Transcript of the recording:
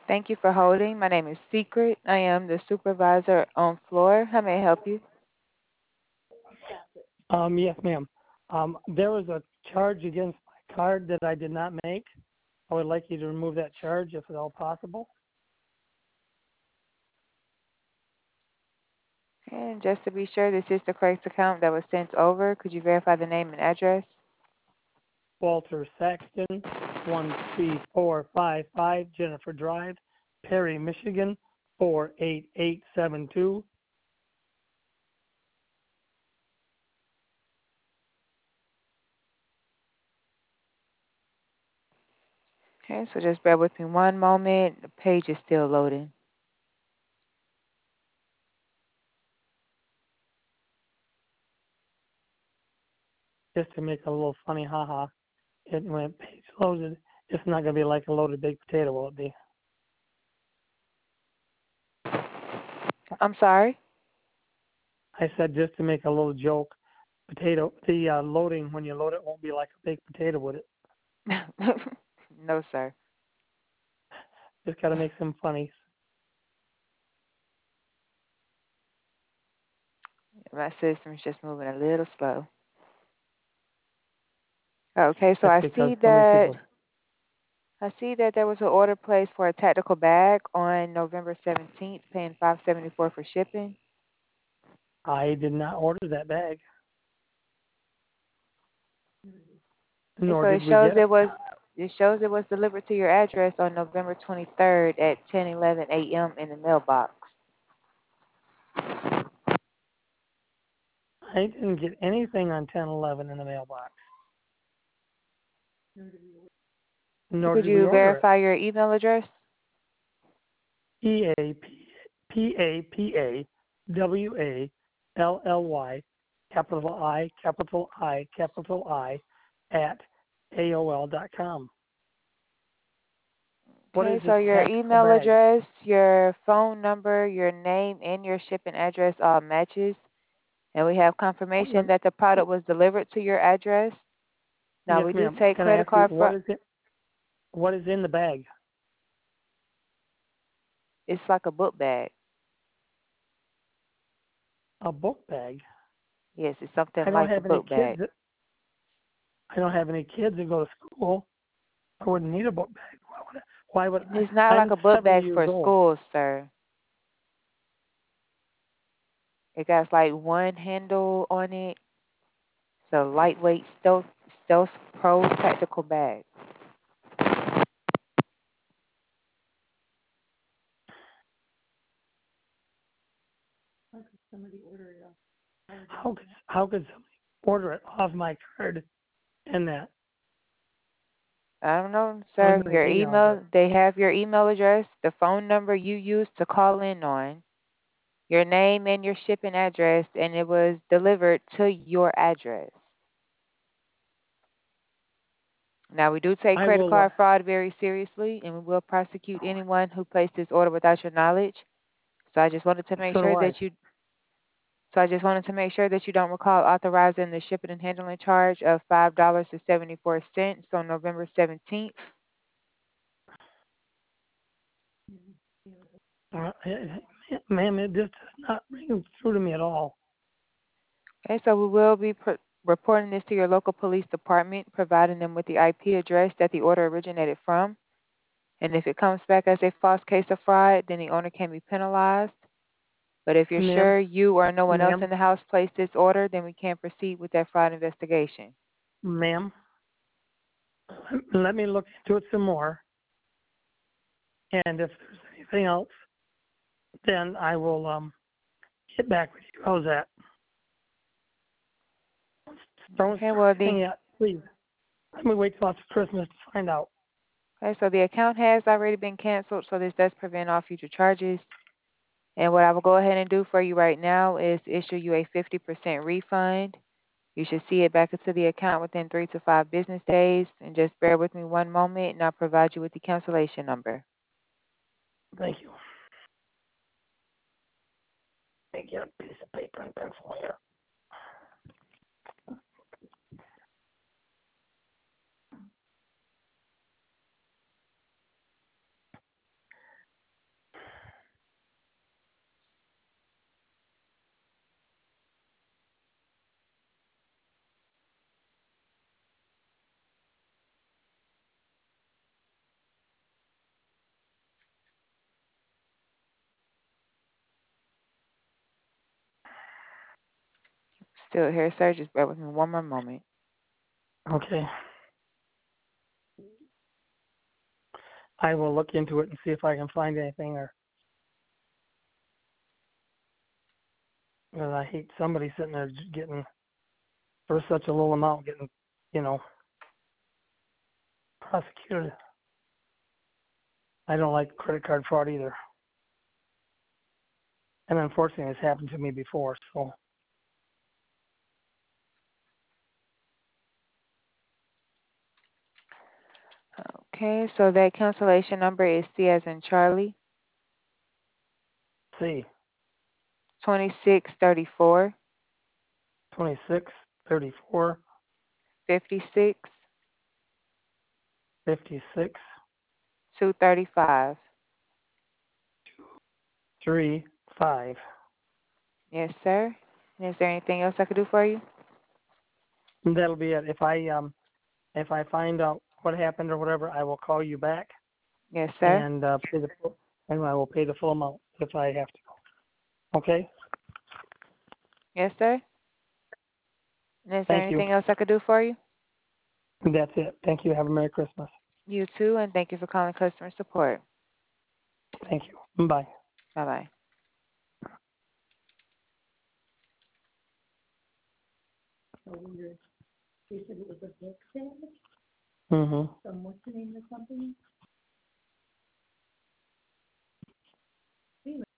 Thank you for holding. My name is Secret. I am the supervisor on floor. How may I help you? Yes, ma'am. There was a charge against my card that I did not make. I would like you to remove that charge if at all possible. And just to be sure this is the correct account that was sent over, could you verify the name and address? Walter Saxton, 13455 Jennifer Drive, Perry, Michigan, 48872. Okay, so just bear with me one moment. The page is still loading. Just to make a little funny haha. When the page loaded, it's not going to be like a loaded baked potato, will it be? I'm sorry? I said just to make a little joke. The loading, when you load it, won't be like a baked potato, would it? No, sir. Just got to make some funny. My system's just moving a little slow. Okay, so That's I because see so many that people. there was an order placed for a tactical bag on November 17th, paying $5.74 for shipping. I did not order that bag, Okay, nor so did we get it. it shows it was delivered to your address on November 23rd at 10:11 a.m. in the mailbox. I didn't get anything on 1011 in the mailbox, nor Could did we you order it. verify your email address? PAPAWALLY, capital I, at AOL.com. What Okay, is so this your tactical email bag? address, your phone number, your name, and your shipping address all matches. And we have confirmation that the product was delivered to your address. Now Yes, we do ma'am. take Can I credit ask you card for what is in the bag? it's like a book bag. A book bag. Yes, it's I something don't like a have any book kids. bag. I don't have any kids that go to school. I wouldn't need a book bag. Why would It's not like I'm a book 70 bag years for old. school, sir. It got like one handle on it. It's a lightweight stealth pro tactical bag. How could somebody order it off my card and that I don't know, on sir. my Your email address? email, they have your email address, the phone number you used to call in on, your name and your shipping address, and it was delivered to your address. Now, we do take I credit will. card fraud very seriously, and we will prosecute anyone who placed this order without your knowledge. So I just wanted to make So do sure I. that you So I just wanted to make sure that you don't recall authorizing the shipping and handling charge of $5.74 on November 17th. Uh, Ma'am, it just does not ring through to me at all. Okay, so we will be reporting this to your local police department, providing them with the IP address that the order originated from. And if it comes back as a false case of fraud, then the owner can be penalized. But if you're Ma'am, sure you or no one else ma'am, in the house placed this order, then we can proceed with that fraud investigation. ma'am, let me look into it some more. And if there's anything else, then I will get back with you. How's that? Don't Okay, start well, anything yet, please. Let me wait till after Christmas to find out. so the account has already been canceled, so this does prevent all future charges. And what I will go ahead and do for you right now is issue you a 50% refund. You should see it back into the account within 3 to 5 business days. And just bear with me one moment, and I'll provide you with the cancellation number. Thank you. Let me get a piece of paper and pencil here. Still here, sir. Just bear with me one more moment. Okay. I will look into it and see if I can find anything, or because I hate somebody sitting there getting, for such a low amount, getting, you know, prosecuted. I don't like credit card fraud either. And unfortunately, it's happened to me before, so. Okay, so that cancellation number is C as in Charlie, See, 2634 26, 34, 56 56, 235. 3, 5. Yes, sir. Is there anything else I could do for you? And that'll be it. If I find out what happened or whatever, I will call you back Yes, sir. and pay the full, and I will pay the full amount if I have to. Okay? Yes, sir. And is there Thank you. anything else I could do for you? That's it. Thank you. Have a Merry Christmas. You too, and thank you for calling customer support. Thank you. Bye. Bye-bye. Mm-hmm.